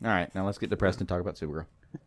All right, now let's get depressed and talk about Supergirl.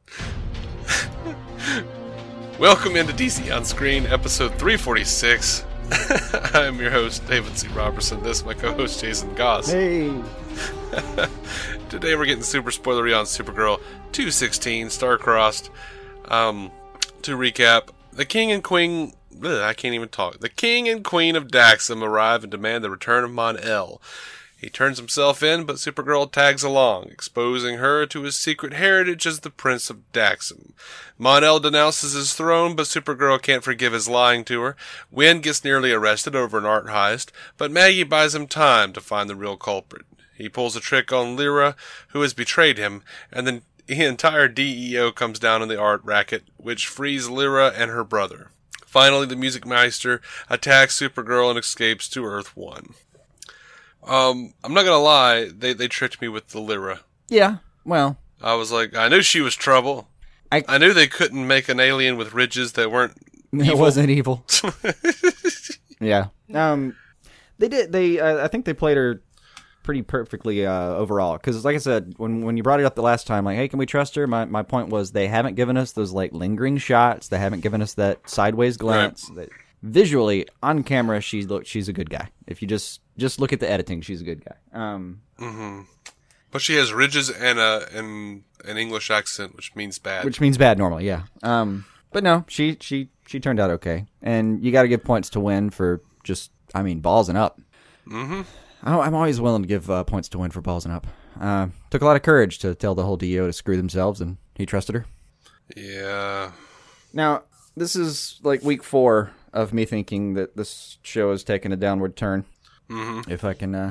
Welcome into DC On Screen, episode 346. I'm your host, David C. Robertson. This is my co-host, Jason Goss. Hey! Today we're getting super spoilery on Supergirl 216, Star-Crossed. To recap, the King and Queen... I can't even talk. The King and Queen of Daxam arrive and demand the return of Mon-El. He turns himself in, but Supergirl tags along, exposing her to his secret heritage as the Prince of Daxam. Mon-El denounces his throne, but Supergirl can't forgive his lying to her. Wynn gets nearly arrested over an art heist, but Maggie buys him time to find the real culprit. He pulls a trick on Lyra, who has betrayed him, and then the entire DEO comes down in the art racket, which frees Lyra and her brother. Finally, the Music Meister attacks Supergirl and escapes to Earth-1. I'm not gonna lie, they tricked me with the Lyra. Yeah, well... I was like, I knew she was trouble. I knew they couldn't make an alien with ridges that weren't evil. It wasn't evil. Yeah. They did, I think they played her pretty perfectly overall. Because, like I said, when you brought it up the last time, like, hey, can we trust her? My point was they haven't given us those, like, lingering shots. They haven't given us that sideways glance. Right. Visually, on camera, she's a good guy. If you just look at the editing, she's a good guy. But she has ridges and an English accent, which means bad. Which means bad normally, yeah. But no, she turned out okay, and you got to give points to Wynn for just, ballsing up. Mm-hmm. I'm always willing to give points to Wynn for ballsing up. Took a lot of courage to tell the whole DEO to screw themselves, and he trusted her. Yeah. Now, this is like week 4 of me thinking that this show has taken a downward turn. Mm-hmm. If I can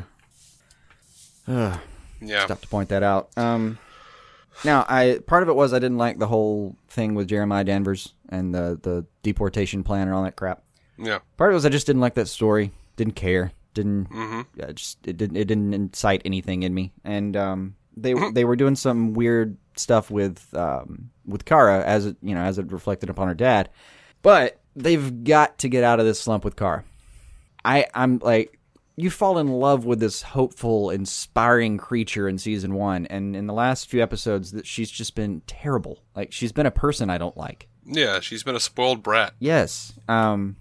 stop to point that out. Now, part of it was I didn't like the whole thing with Jeremiah Danvers and the deportation plan and all that crap. Yeah. Part of it was I just didn't like that story. Didn't care. It didn't incite anything in me. And they were doing some weird stuff with Kara as it reflected upon her dad. But they've got to get out of this slump with Kara. I'm like, you fall in love with this hopeful, inspiring creature in season 1, and in the last few episodes, that she's just been terrible. Like, she's been a person I don't like. Yeah, she's been a spoiled brat. Yes. And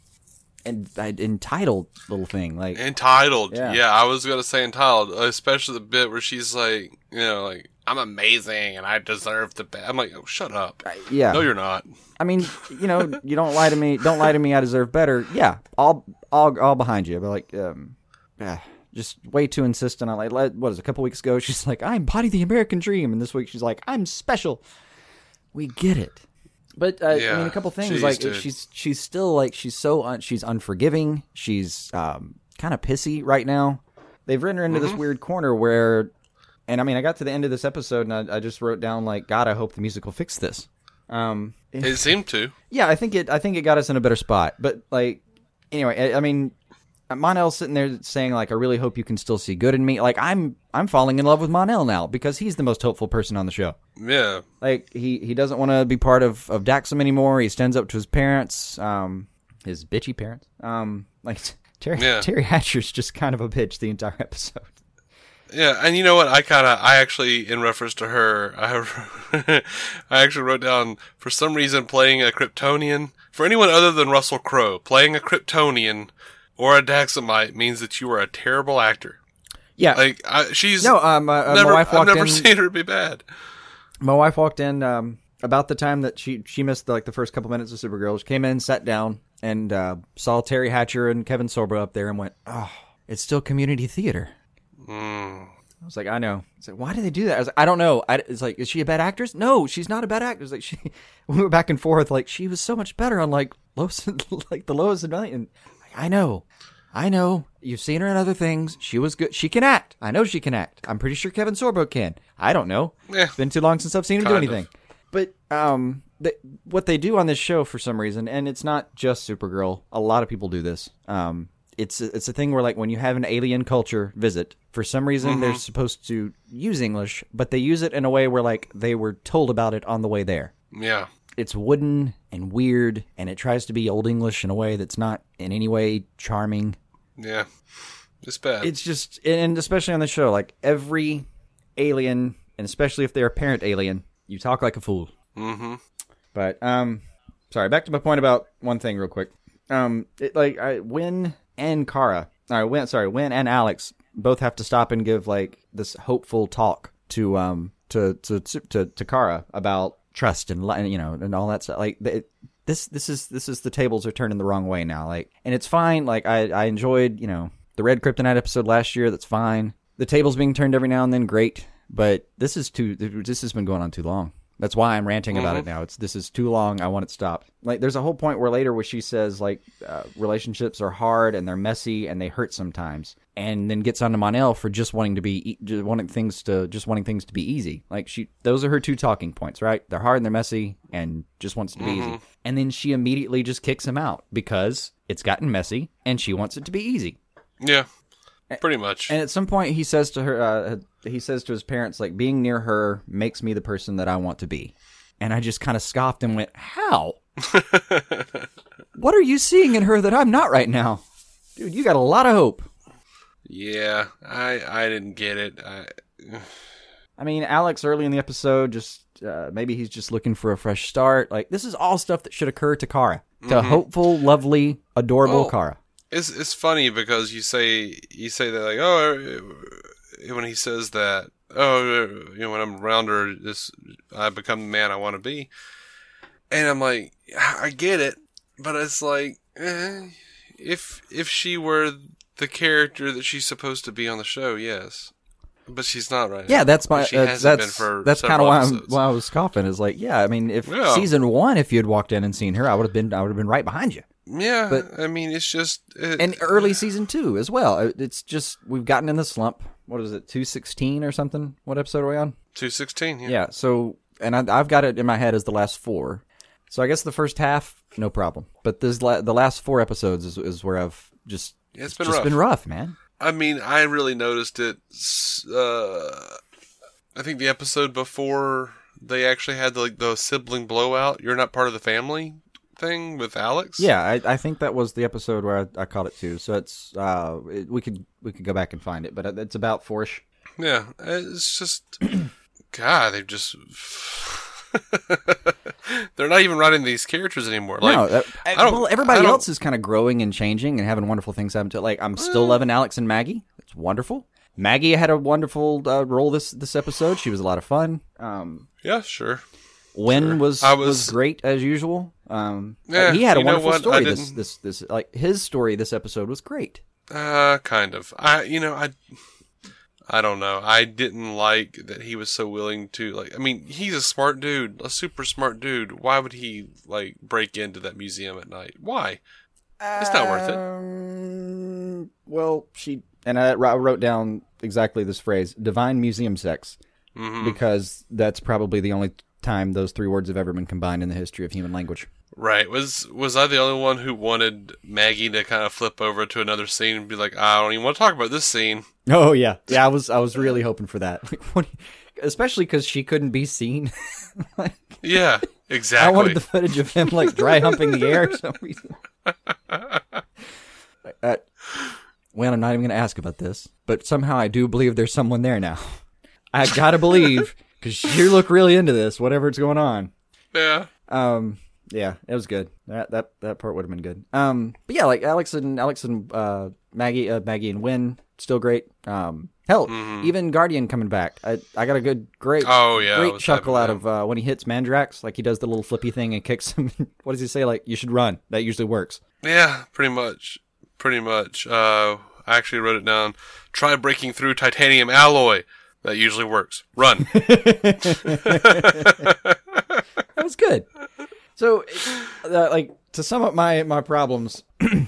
entitled little thing. Like entitled. Yeah, I was going to say entitled, especially the bit where she's like, I'm amazing and I deserve the best. I'm like, oh, shut up. Yeah. No, you're not. You don't lie to me. Don't lie to me. I deserve better. Yeah, all behind you. But like, just way too insistent on like, what is it, a couple weeks ago? She's like, I embody the American dream, and this week she's like, I'm special. We get it. But a couple things like she's still like she's unforgiving. She's kind of pissy right now. They've written her into this weird corner where, and I got to the end of this episode and I just wrote down like, God, I hope the music will fix this. It seemed to. Yeah, I think it got us in a better spot. But like, anyway, Mon-El's sitting there saying like, I really hope you can still see good in me. Like I'm falling in love with Mon-El now because he's the most hopeful person on the show. Yeah. Like he doesn't want to be part of Daxam anymore. He stands up to his parents, his bitchy parents. Like Terry Hatcher's just kind of a bitch the entire episode. Yeah, and you know what? I actually, in reference to her, I actually wrote down, for some reason, playing a Kryptonian, for anyone other than Russell Crowe, playing a Kryptonian or a Daxamite means that you are a terrible actor. Yeah. Like, she's... No, my wife walked in... I've never seen her be bad. My wife walked in about the time that she missed the first couple minutes of Supergirl. She came in, sat down, and saw Terry Hatcher and Kevin Sorbo up there and went, oh, it's still community theater. I was like, I know. It's like, why do they do that? I was like, I don't know. It's like, is she a bad actress? No, she's not a bad actress. Like we were back and forth. Like she was so much better on like Lois, like the Lois and Knight. And like, I know. You've seen her in other things. She was good. She can act. I know she can act. I'm pretty sure Kevin Sorbo can. I don't know. It's been too long since I've seen him do anything. But what they do on this show for some reason, and it's not just Supergirl. A lot of people do this. It's a thing where like when you have an alien culture visit, for some reason they're supposed to use English, but they use it in a way where like they were told about it on the way there. Yeah. It's wooden and weird, and it tries to be Old English in a way that's not in any way charming. Yeah. It's bad. It's just, and especially on the show, like every alien and especially if they're a parent alien, you talk like a fool. Mm-hmm. But sorry, back to my point about one thing real quick. Wynn and Kara, Wynn and Alex both have to stop and give like this hopeful talk to Kara about trust and and all that stuff. Like this is the tables are turning the wrong way now. Like, and it's fine. Like I enjoyed the Red Kryptonite episode last year. That's fine. The tables being turned every now and then, great. But this has been going on too long. That's why I'm ranting about it now. This is too long. I want it stopped. Like, there's a whole point where she says like relationships are hard and they're messy and they hurt sometimes, and then gets onto Mon-El for just wanting things to be easy. Like those are her two talking points, right? They're hard and they're messy, and just wants it to be easy. And then she immediately just kicks him out because it's gotten messy and she wants it to be easy. Yeah. Pretty much. And at some point, he says to his parents, like, being near her makes me the person that I want to be. And I just kind of scoffed and went, how? What are you seeing in her that I'm not right now? Dude, you got a lot of hope. Yeah, I didn't get it. I mean, Alex early in the episode, just maybe he's just looking for a fresh start. Like, this is all stuff that should occur to Kara. To hopeful, lovely, adorable Kara. It's funny because you say that like when he says that when I'm around her I become the man I want to be, and I'm like, I get it, but it's like if she were the character that she's supposed to be on the show, yes, but she's not right now. That's my she hasn't been for that's kind of episodes. why I was scoffing. Is like, yeah, I mean, if season 1, if you had walked in and seen her, I would have been right behind you. Yeah, but I mean, it's just... and early season 2 as well. It's just, we've gotten in the slump. What is it, 216 or something? What episode are we on? 216, yeah. Yeah, so, and I've got it in my head as the last 4. So I guess the first half, no problem. But the last 4 episodes is where I've just... Yeah, it's been rough, man. I mean, I really noticed it, I think the episode before they actually had the sibling blowout, you're not part of the family thing with Alex. Yeah, I think that was the episode where I caught it too. So it's we could go back and find it, but it's about 4ish. Yeah, it's just God, they've just they're not even writing these characters anymore. Like, no, everybody else is kind of growing and changing and having wonderful things happen to it. Like, I'm still loving Alex and Maggie. It's wonderful. Maggie had a wonderful role this episode. She was a lot of fun. Yeah, sure. Wynn was great as usual. He had a wonderful story. This like his story this episode was great. Kind of. I don't know. I didn't like that he was so willing to, like, I mean, he's a smart dude, a super smart dude. Why would he, like, break into that museum at night? Why? It's not worth it. Well, I wrote down exactly this phrase, divine museum sex, because that's probably the only time those 3 words have ever been combined in the history of human language. Right. Was I the only one who wanted Maggie to kind of flip over to another scene and be like, I don't even want to talk about this scene? Oh yeah, I was really hoping for that, especially because she couldn't be seen. Yeah, exactly. I wanted the footage of him like dry humping the air for some reason. Well, I'm not even going to ask about this, but somehow I do believe there's someone there now. I gotta believe, because you look really into this, whatever's going on. Yeah. Yeah, it was good. That part would have been good. But yeah, like Alex and Maggie and Wynn, still great. Hell, even Guardian coming back. I got a great chuckle out of when he hits Mandrax. Like, he does the little flippy thing and kicks him. What does he say? Like, you should run. That usually works. Yeah, pretty much. I actually wrote it down. Try breaking through titanium alloy. That usually works. Run. That was good. So, like, to sum up my problems,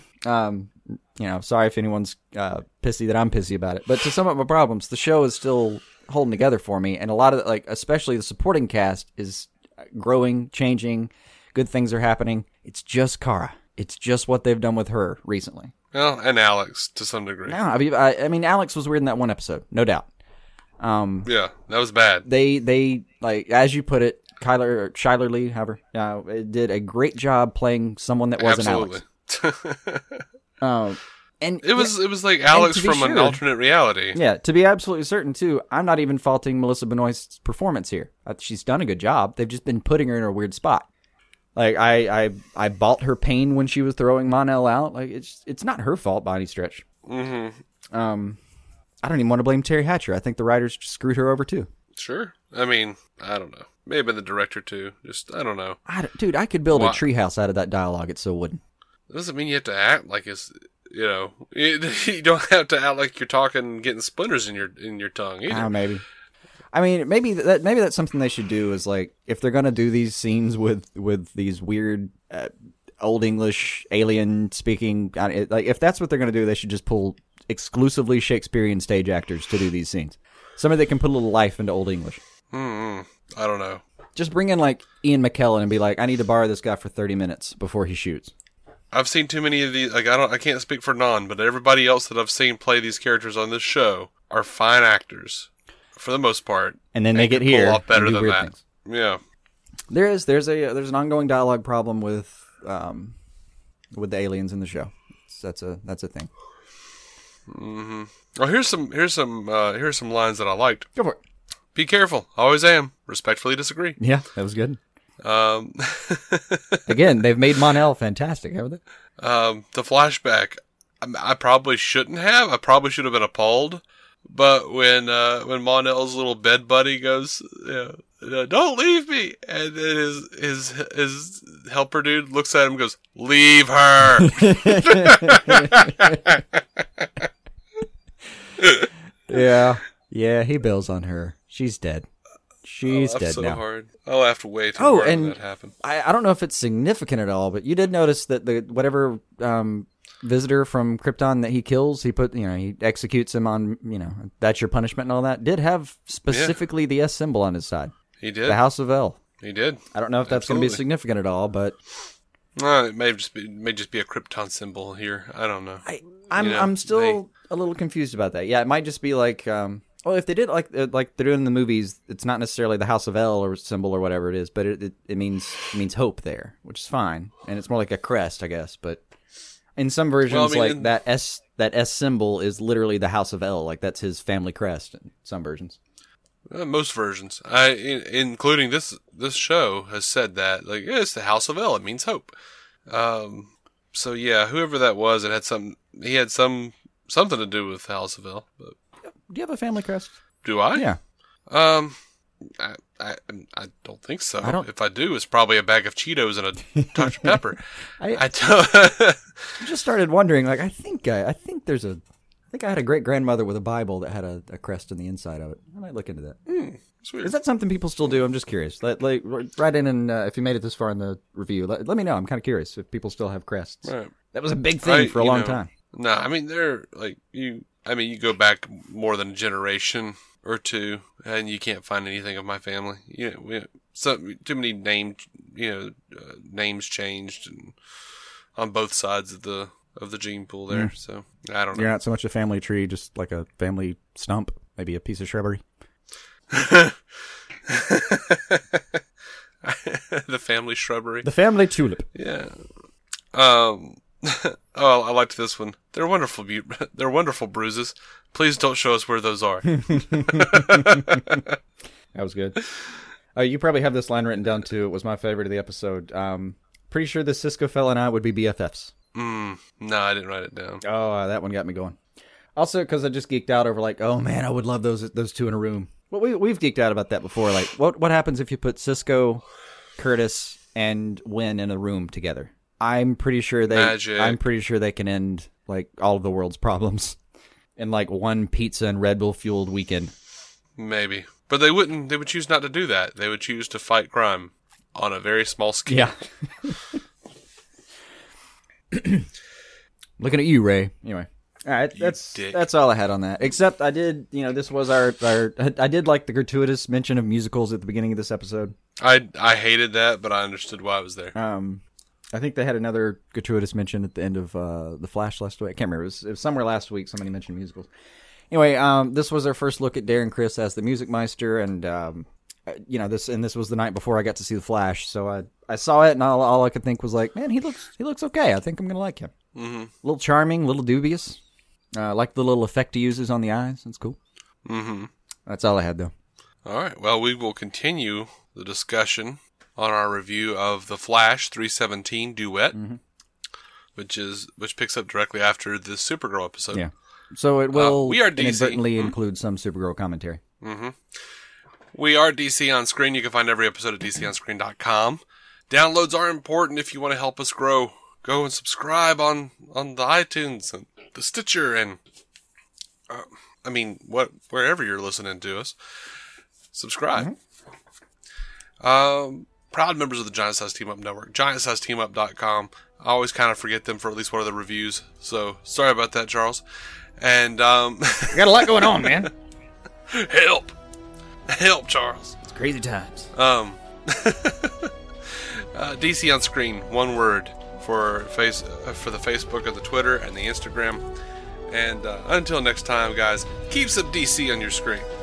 sorry if anyone's pissy that I'm pissy about it, but to sum up my problems, the show is still holding together for me, and a lot of, like, especially the supporting cast is growing, changing, good things are happening. It's just Kara. It's just what they've done with her recently. Well, and Alex, to some degree. No, I mean, Alex was weird in that one episode, no doubt. Yeah, that was bad. They like, as you put it, Chyler Lee, however, did a great job playing someone that wasn't Absolutely. Alex. And It was like Alex to be from an sure- alternate reality. Yeah, to be absolutely certain, too, I'm not even faulting Melissa Benoist's performance here. She's done a good job. They've just been putting her in a weird spot. Like, I bought her pain when she was throwing Mon-El out. Like, it's not her fault by any stretch. Mm-hmm. I don't even want to blame Terry Hatcher. I think the writers just screwed her over, too. Sure. I mean, I don't know. Maybe the director, too. Just, I don't know. Dude, I could build a Why- treehouse out of that dialogue. It's so wooden. It doesn't mean you have to act like it's, you know, you don't have to act like you're talking and getting splinters in your tongue either. Maybe. I mean, maybe that's something they should do is, like, if they're going to do these scenes with these weird Old English alien speaking, like, if that's what they're going to do, they should just pull exclusively Shakespearean stage actors to do these scenes. Somebody that can put a little life into Old English. I don't know. Just bring in, like, Ian McKellen and be like, I need to borrow this guy for 30 minutes before he shoots. I've seen too many of these. Like, I can't speak for Non, but everybody else that I've seen play these characters on this show are fine actors, for the most part. And then they get can here pull off better and do than weird that. things. Yeah. There's an ongoing dialogue problem with the aliens in the show. That's a thing. Mm-hmm. Well, here's some lines that I liked. Go for it. Be careful. Always am. Respectfully disagree. Yeah, that was good. Again, they've made Mon-El fantastic, haven't they? The flashback. I probably shouldn't have. I probably should have been appalled. But when Mon-El's little bed buddy goes, "Don't leave me," and then his helper dude looks at him and goes, "Leave her." Yeah, he bails on her. She's dead. She's dead so now. hard. I laughed way too hard when that happened. I don't know if it's significant at all, but you did notice that the whatever visitor from Krypton that he kills, he executes him on, that's your punishment and all that, did have specifically the S symbol on his side. He did. The House of L. He did. I don't know if that's going to be significant at all, but it may just be a Krypton symbol here. I don't know. I'm still a little confused about that. Yeah, it might just be like, well, if they did like they're doing in the movies, it's not necessarily the House of L or symbol or whatever it is, but it means hope there, which is fine, and it's more like a crest, I guess. But in some versions, that S symbol is literally the House of L, like that's his family crest. In some versions, most versions, including this show, has said that it's the House of L. It means hope. So yeah, whoever that was, it had something. He had something to do with the House of L. But do you have a family crest? Do I? Yeah. I don't think so. If I do, it's probably a bag of Cheetos and a Dr. Pepper. I just started wondering. Like, I think I had a great grandmother with a Bible that had a crest on the inside of it. I might look into that. Sweet. Is that something people still do? I'm just curious. Write in, and if you made it this far in the review, let me know. I'm kind of curious if people still have crests. Right. That was a big thing for a long time. No, I mean they're you go back more than a generation or two, and you can't find anything of my family. Too many names changed and on both sides of the gene pool there. So I don't know. You're not so much a family tree, just like a family stump, maybe a piece of shrubbery. The family shrubbery. The family tulip. Yeah. I liked this one. They're wonderful. They're wonderful bruises. Please don't show us where those are. That was good. You probably have this line written down too. It was my favorite of the episode. Pretty sure the Cisco fella and I would be BFFs. No, I didn't write it down. Oh, that one got me going. Also, because I just geeked out over oh man, I would love those two in a room. Well, we've geeked out about that before. Like, what happens if you put Cisco, Curtis, and Wynn in a room together? I'm pretty sure they can end all of the world's problems in one pizza and Red Bull fueled weekend. Maybe, but they wouldn't. They would choose not to do that. They would choose to fight crime on a very small scale. Yeah. Looking at you, Ray. Anyway. All right, that's all I had on that. Except I did, this was our I did like the gratuitous mention of musicals at the beginning of this episode. I hated that, but I understood why it was there. I think they had another gratuitous mention at the end of The Flash last week. I can't remember. It was somewhere last week somebody mentioned musicals. Anyway, this was our first look at Darren Criss as the Music Meister, and this was the night before I got to see the Flash, so I saw it, and all I could think was like, man, he looks okay. I think I'm gonna like him. Mm-hmm. A little charming, a little dubious. I like the little effect he uses on the eyes. It's cool. Mm-hmm. That's all I had, though. All right. Well, we will continue the discussion on our review of The Flash 317 Duet, which picks up directly after the Supergirl episode. Yeah. So it will we are DC. inadvertently include some Supergirl commentary. Mm-hmm. We are DC On Screen. You can find every episode at DCOnScreen.com. Downloads are important if you want to help us grow. Go and subscribe on the iTunes and the Stitcher and wherever you're listening to us. Subscribe. Proud members of the Giant Size Team Up Network. GiantSizeTeamUp.com. I always kind of forget them for at least one of the reviews, so sorry about that, Charles. And You got a lot going on, man. Help, Charles. It's crazy times. DC On Screen, one word for the Facebook and the Twitter and the Instagram. And until next time, guys, keep some DC on your screen.